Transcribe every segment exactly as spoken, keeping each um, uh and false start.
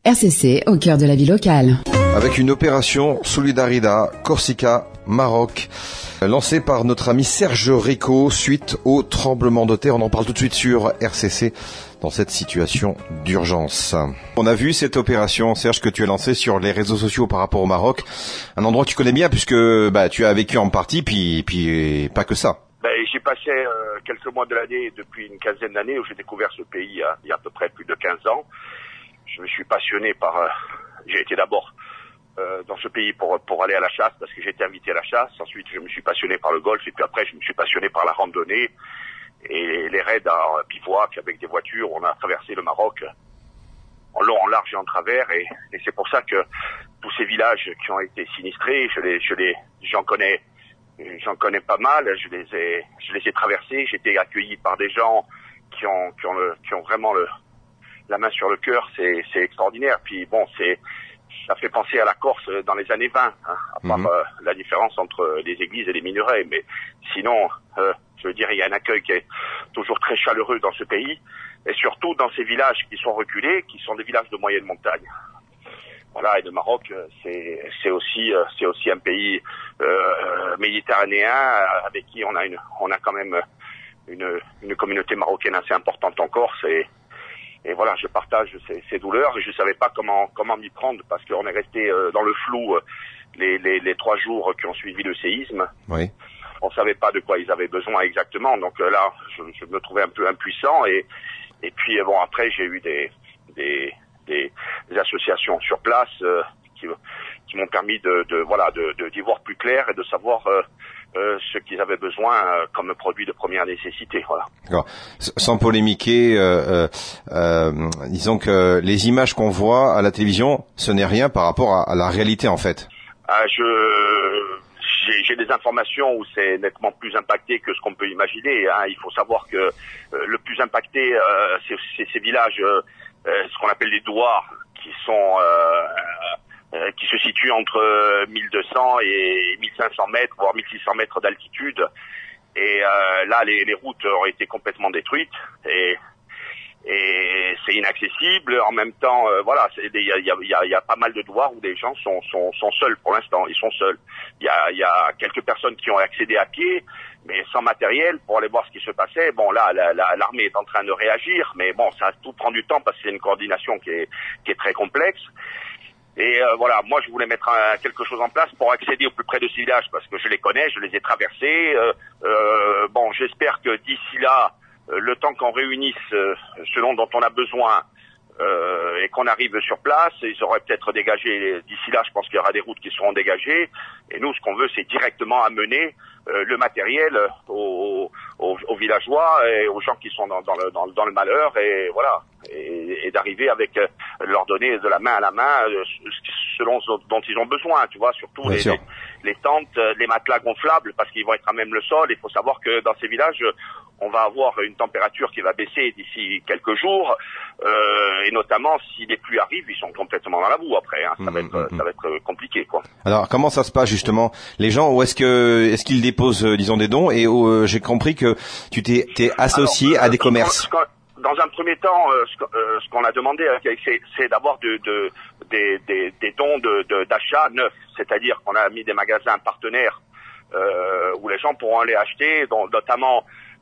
R C C au cœur de la vie locale. Avec une opération Solidaridad Corsica Maroc lancée par notre ami Serge Rico suite au tremblement de terre. On en parle tout de suite sur R C C dans cette situation d'urgence. On a vu cette opération, Serge, que tu as lancée sur les réseaux sociaux par rapport au Maroc. Un endroit que tu connais bien puisque bah, tu as vécu en partie, puis, puis pas que ça. Ben, j'y passais euh, quelques mois de l'année depuis une quinzaine d'années où j'ai découvert ce pays hein, il y a à peu près plus de quinze ans. Je me suis passionné par... Euh, j'ai été d'abord euh, dans ce pays pour pour aller à la chasse parce que j'ai été invité à la chasse. Ensuite, je me suis passionné par le golf et puis après, je me suis passionné par la randonnée et les raids en bivouac avec des voitures. On a traversé le Maroc en long, en large et en travers et, et c'est pour ça que tous ces villages qui ont été sinistrés, je les, je les, j'en connais, j'en connais pas mal. Je les ai, je les ai traversés. J'ai été accueilli par des gens qui ont qui ont le, qui ont vraiment le la main sur le cœur, c'est, c'est extraordinaire. Puis bon, c'est, ça fait penser à la Corse dans les années vingt, hein, à part mmh. euh, la différence entre les églises et les minerais. Mais sinon, euh, je veux dire, il y a un accueil qui est toujours très chaleureux dans ce pays, et surtout dans ces villages qui sont reculés, qui sont des villages de moyenne montagne. Voilà, et le Maroc, c'est, c'est aussi, c'est aussi un pays euh, méditerranéen avec qui on a une, on a quand même une, une communauté marocaine assez importante en Corse. Et Et voilà, je partage ces, ces douleurs et je savais pas comment comment m'y prendre parce qu'on est resté euh, dans le flou euh, les, les les trois jours qui ont suivi le séisme. Oui. On savait pas de quoi ils avaient besoin exactement, donc euh, là, je, je me trouvais un peu impuissant et et puis euh, bon après j'ai eu des des des, des associations sur place euh, qui qui m'ont permis de de voilà de, de d'y voir plus clair et de savoir euh, Euh, ce qu'ils avaient besoin euh, comme produit de première nécessité, voilà. D'accord. Sans polémiquer, euh, euh, euh, disons que les images qu'on voit à la télévision, ce n'est rien par rapport à, à la réalité en fait. Ah, je j'ai, j'ai des informations où c'est nettement plus impacté que ce qu'on peut imaginer. Hein. Il faut savoir que euh, le plus impacté, euh, c'est, c'est ces villages, euh, euh, ce qu'on appelle les douars, qui sont euh, Euh, qui se situe entre mille deux cents et mille cinq cents mètres, voire mille six cents mètres d'altitude. Et euh, là, les, les routes ont été complètement détruites et, et c'est inaccessible. En même temps, euh, voilà, il y a, y, a, y, a, y a pas mal de douars où les gens sont, sont, sont seuls pour l'instant. Ils sont seuls. Il y a, y a quelques personnes qui ont accédé à pied, mais sans matériel pour aller voir ce qui se passait. Bon, là, la, la, l'armée est en train de réagir, mais bon, ça tout prend du temps parce que c'est une coordination qui est, qui est très complexe. Et euh, voilà, moi je voulais mettre un, quelque chose en place pour accéder au plus près de ces villages parce que je les connais, je les ai traversés. Euh, euh, bon, j'espère que d'ici là, euh, le temps qu'on réunisse euh, selon dont on a besoin euh, et qu'on arrive sur place, ils auraient peut-être dégagé. D'ici là, je pense qu'il y aura des routes qui seront dégagées. Et nous, ce qu'on veut, c'est directement amener euh, le matériel aux, aux, aux villageois et aux gens qui sont dans, dans, le, dans, dans le malheur. Et voilà. Et, et d'arriver avec euh, leur donner de la main à la main euh, selon ce dont ils ont besoin, tu vois, surtout les, les, les tentes, les matelas gonflables parce qu'ils vont être à même le sol. Il faut savoir que dans ces villages, on va avoir une température qui va baisser d'ici quelques jours euh, et notamment si les pluies arrivent, ils sont complètement dans la boue après. Hein. Ça, mmh, va être, mmh. ça va être compliqué, quoi. Alors comment ça se passe justement? Les gens, où est-ce que est-ce qu'ils déposent, disons, des dons? Et euh, j'ai compris que tu t'es, t'es associé Alors, à des commerces. Quand, quand, Dans un premier temps, euh, ce, euh, ce qu'on a demandé, euh, c'est, c'est d'avoir de, de, des, des, des dons de, de, d'achat neufs, c'est-à-dire qu'on a mis des magasins partenaires euh, où les gens pourront aller acheter, dont, notamment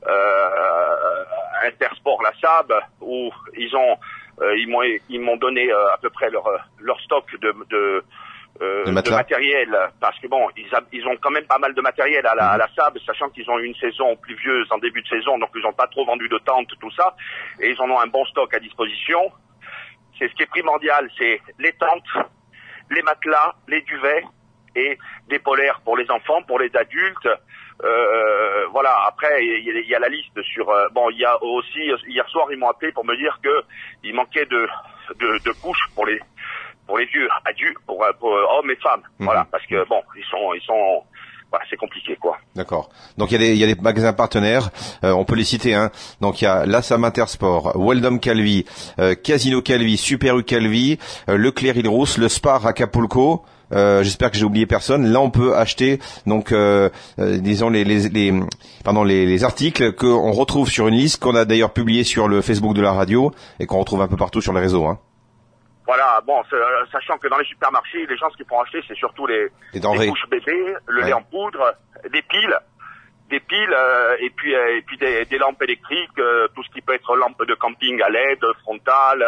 euh, Intersport La Sab, où ils ont, euh, ils m'ont, ils m'ont donné euh, à peu près leur, leur stock de, de Euh, de, de matériel, parce que bon, ils, a, ils ont quand même pas mal de matériel à la, à la S A B, sachant qu'ils ont eu une saison pluvieuse en début de saison, donc ils n'ont pas trop vendu de tentes, tout ça, et ils en ont un bon stock à disposition. C'est ce qui est primordial, c'est les tentes, les matelas, les duvets et des polaires pour les enfants, pour les adultes. Euh, voilà. Après, il y, y a la liste sur. Euh, bon, il y a aussi hier soir, ils m'ont appelé pour me dire que il manquait de, de, de couches pour les. pour les vieux, adultes, pour, pour hommes et femmes, mmh. Voilà, parce que bon, ils sont, ils sont, voilà, c'est compliqué, quoi. D'accord. Donc il y a des, il y a des magasins partenaires, euh, on peut les citer, hein. Donc il y a La Sam Intersport, Weldom Calvi, euh, Casino Calvi, Super U Calvi, euh, Leclerc Île-Rousse, le Spar Acapulco. Euh, j'espère que j'ai oublié personne. Là, on peut acheter donc, euh, euh, disons les, les, les, pardon, les, les articles qu'on retrouve sur une liste qu'on a d'ailleurs publiée sur le Facebook de la radio et qu'on retrouve un peu partout sur les réseaux, hein. Voilà, bon, sachant que dans les supermarchés, les gens, ce qu'ils font acheter, c'est surtout les, les, les couches bébés, le ouais. lait en poudre, des piles, des piles, euh, et puis euh, et puis des, des lampes électriques, euh, tout ce qui peut être lampe de camping à L E D, frontale,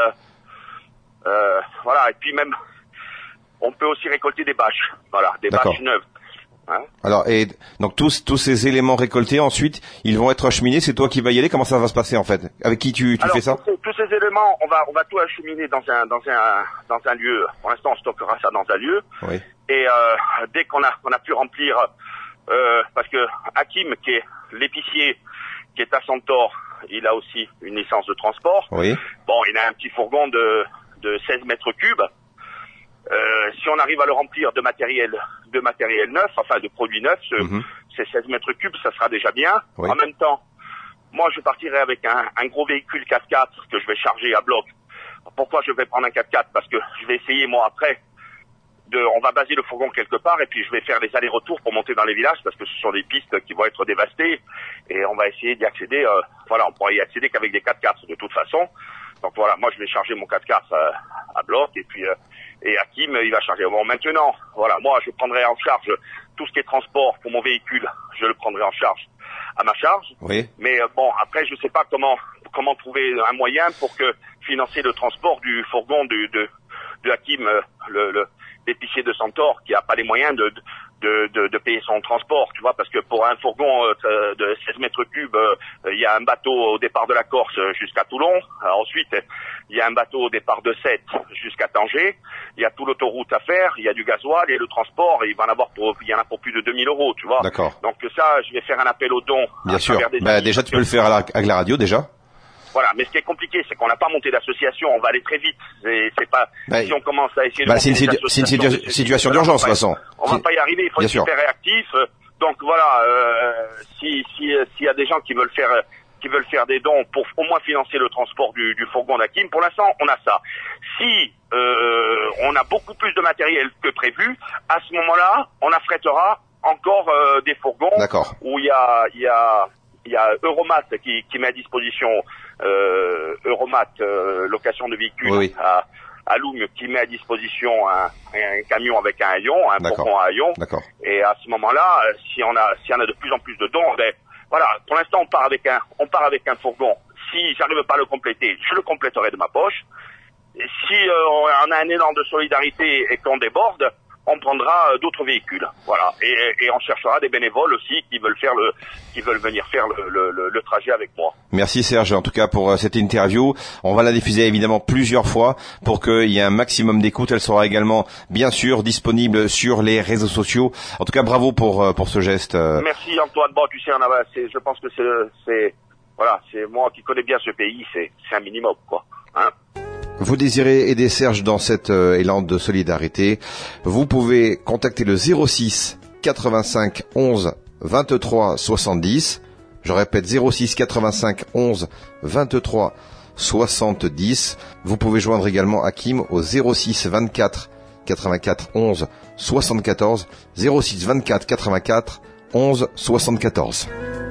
euh, voilà, et puis même, on peut aussi récolter des bâches, voilà, des D'accord. bâches neuves. Hein. Alors, et donc tous tous ces éléments récoltés, ensuite, ils vont être acheminés. C'est toi qui vas y aller. Comment ça va se passer en fait? Avec qui tu, tu Alors, fais ça? tous ces, tous ces éléments, on va on va tout acheminer dans un dans un dans un lieu. Pour l'instant, on stockera ça dans un lieu. Oui. Et euh, dès qu'on a on a pu remplir, euh, parce que Hakim, qui est l'épicier, qui est à Centaure, il a aussi une licence de transport. Oui. Bon, il a un petit fourgon de de seize mètres cubes. Euh, si on arrive à le remplir de matériel, de matériel neuf, enfin de produits neufs, ce, mm-hmm. ces seize mètres cubes, ça sera déjà bien. Oui. En même temps, moi je partirai avec un, un gros véhicule quatre-quatre que je vais charger à bloc. Pourquoi je vais prendre un quatre-quatre? Parce que je vais essayer moi après, de, on va baser le fourgon quelque part et puis je vais faire les allers-retours pour monter dans les villages parce que ce sont des pistes qui vont être dévastées et on va essayer d'y accéder. Euh, voilà, on pourra y accéder qu'avec des quatre-quatre de toute façon. Donc voilà, moi je vais charger mon quatre-quatre euh, à bloc et puis euh, et Hakim il va charger. Bon maintenant, voilà, moi je prendrai en charge tout ce qui est transport pour mon véhicule, je le prendrai en charge à ma charge. Oui. Mais euh, bon après je sais pas comment comment trouver un moyen pour que financer le transport du fourgon de de, de Hakim, euh, le, le l'épicier de Centaure qui a pas les moyens de de, de de payer son transport, tu vois, parce que pour un fourgon euh, de seize mètres cubes, euh, il y a un bateau au départ de la Corse jusqu'à Toulon. Alors, ensuite, il y a un bateau au départ de Sète jusqu'à Tanger. Il y a toute l'autoroute à faire, il y a du gasoil et le transport, il va en avoir pour, il y en a pour plus de deux mille euros, tu vois. D'accord. Donc ça, je vais faire un appel aux dons. Bien sûr. Bah, déjà, tu peux le faire à la, avec la radio, déjà. Voilà, mais ce qui est compliqué, c'est qu'on n'a pas monté d'association, on va aller très vite. C'est, c'est pas, bah, si on commence à essayer de bah, monter c'est une, des situ- c'est une situ- situation d'urgence, de toute façon. On va pas y arriver, il faut Bien être sûr. super réactif. Donc voilà, euh, si, si, s'il y a des gens qui veulent faire, qui veulent faire des dons pour au moins financer le transport du, du fourgon d'Hakim, pour l'instant, on a ça. Si, euh, on a beaucoup plus de matériel que prévu, à ce moment-là, on affrétera encore, euh, des fourgons. D'accord. Où il y a, il y a, il y a Euromat qui, qui met à disposition euh, Euromat euh, location de véhicules oui, oui. à, à Lougnes qui met à disposition un, un camion avec un haillon, un D'accord. fourgon à haillon. D'accord. Et à ce moment-là, si on a, si on a de plus en plus de dons, ben voilà. Pour l'instant, on part avec un, on part avec un fourgon. Si j'arrive pas à le compléter, je le compléterai de ma poche. Et si euh, on a un élan de solidarité et qu'on déborde, on prendra d'autres véhicules, voilà, et, et on cherchera des bénévoles aussi qui veulent faire le, qui veulent venir faire le, le, le trajet avec moi. Merci Serge, en tout cas pour cette interview. On va la diffuser évidemment plusieurs fois pour qu'il y ait un maximum d'écoute. Elle sera également, bien sûr, disponible sur les réseaux sociaux. En tout cas, bravo pour pour ce geste. Merci Antoine. Bon, tu sais, on a, c'est, je pense que c'est, c'est, voilà, c'est moi qui connais bien ce pays, c'est, c'est un minimum, quoi, hein. Vous désirez aider Serge dans cet euh, élan de solidarité, vous pouvez contacter le zéro six quatre-vingt-cinq onze vingt-trois soixante-dix. Je répète zéro six quatre-vingt-cinq onze vingt-trois soixante-dix. Vous pouvez joindre également Hakim au zéro six vingt-quatre quatre-vingt-quatre onze soixante-quatorze, zéro six vingt-quatre quatre-vingt-quatre onze soixante-quatorze.